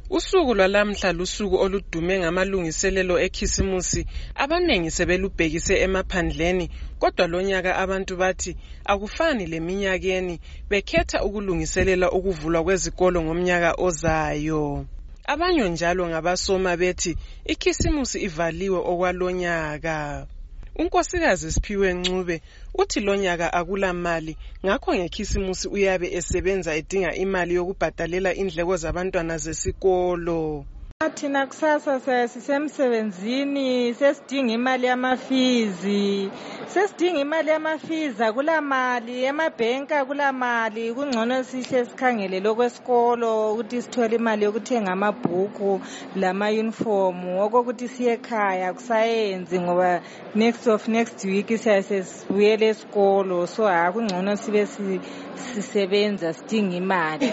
Usuku lwalamhla lusuku oludume ngamalungiselelo ekhisimusi, abanengi sebelubhekise emaphandleni, kodwa lonyaka abantu bathi akufani leminyakeni, bekhetha ukulungiselela ukuvulwa kwezikolo ngomnyaka ozayo. Abanye njalo ngabasoma bethi ikhisimusi ivaliwe okwalonyaka. Unkosikazi Siphiwe Ncube uthi lonyaka akula mali, ngakho ngekhisimusi uyabe esebenza edinga imali yokubhadalela indleko zabantwana zesikolo. Thina kusasa sisemsebenzini, sesidinga imali yamafizi. Akula mali, emabhenki akula mali. Kungcono sihle sikhangele lokwesikolo ukuthi sithole imali yokuthenga amabhuku lama-uniform. Okokuthi siye ekhaya kusayenzi ngoba next week siyasesibuyele esikolo. So kungcono sibe sisebenza sidinga imali.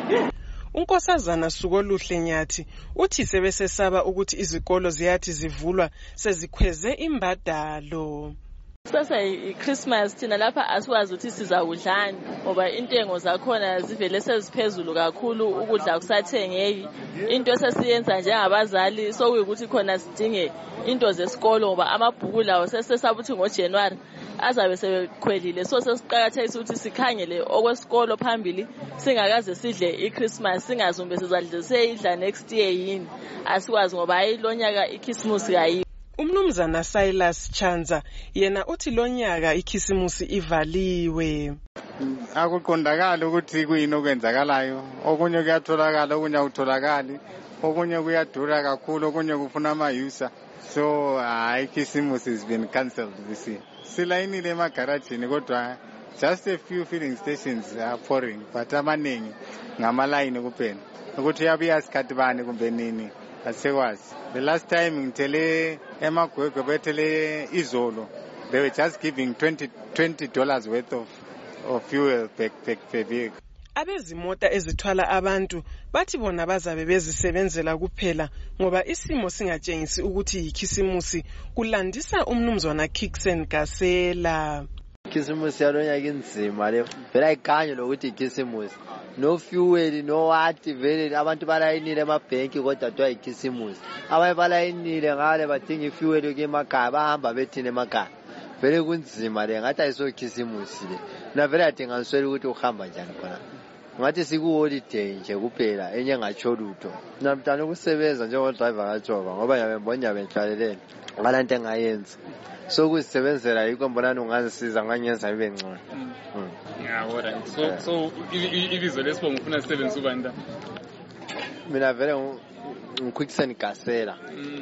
Unkosazana Sukoluhle Nyathi uthi sebesesaba ukuthi izikolo ziyathi zivulwa sezikhweze imbadalo. Sasa iChristmas thina lapha asiwazi ukuthi sizakudlani ngoba intengo zakhona zivele seziphezulu kakhulu, ukudla kusathengeki. Into sesiyenza njengabazali sokuyukuthi khona sidinge into zesikolo ngoba amabhuku lawo sesesaba ukuthi ngoJanuary azabe sebekhwelile. So sesiqakathekisa ukuthi sikhangele okwesikolo phambili singakaze sidle iChristmas, singazumbe sizadle seyidla next year yini. Asiwazi ngoba ayilonyaka iChristmas kayi. Umnumzana Silas Chanza yena uthi lonyaka ikhisimusi ivaliwe. Akuqondakala ukuthi kuyini okwenzakalayo, okunye kuyatholakala, okunye akutholakali, okunye kuyadura kakhulu, okunye kufuna ama-user. So ikhisimusi has been cancelled this year. Silayinile emagarajini kodwa just a few filling stations are pouring, but amaningi ngamalayini kuphela. Ukuthi yabuya sikhathi bani kumbe nini asikwazi. The last time ngitele emagwegwe betele izolo, they were just giving $20 worth of fuel per vehicle. Abezimota ezithwala abantu bathi bona bazabe bezisebenzela kuphela ngoba isimo singatshengisi ukuthi yikhisimusi, kulandisa umnumzwana Kixen Gasela. Ikhisimusi yalonyaka inzima le, vele ayikhanyo lokuthi ikhisimusi. No fuel, no what, vele abantu balayinile emabhenki kodwa kuthiwa ikhisimusi. Abanye balayinile ngale badinga ifuel emakhaya, bahamba bethina emakhaya. Vele kunzima le, ngathi ayisokhisimusi le. Na vele adinga nswele ukuthi uhamba njani khona. Ngathi siku-holiday nje kuphela, enye ngatsho lutho. Namtana ukusebenza njengodriver kaJoba ngoba ngiyabe ngihlalelene ngalanto engayenza. So kuzisebenzela yikho mbonana ungangisiza nganyenza ibe ngcono. Alright. So ibizo lesibongo ufuna sisebenze ubani la? Mina vele ngiKixen Gasela.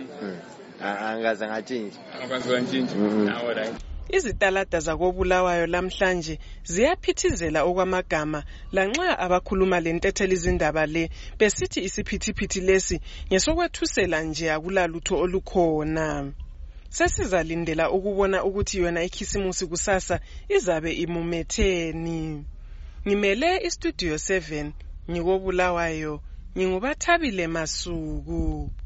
Angaze ngathinje. Abazwantshintshe. Alright. Izitalada zakoBulawayo lamhlanje ziyaphithizela okwamagama lanxa abakhuluma lentetheli izindaba le besithi isiphithiphithi lesi ngesokwethusela nje akulalutho olukhona. Sesizalindela ukubona ukuthi yona ikhisimusi kusasa izabe imumetheni. Ngimele iStudio 7 ngikoBulawayo, nginguBathabile Masuku.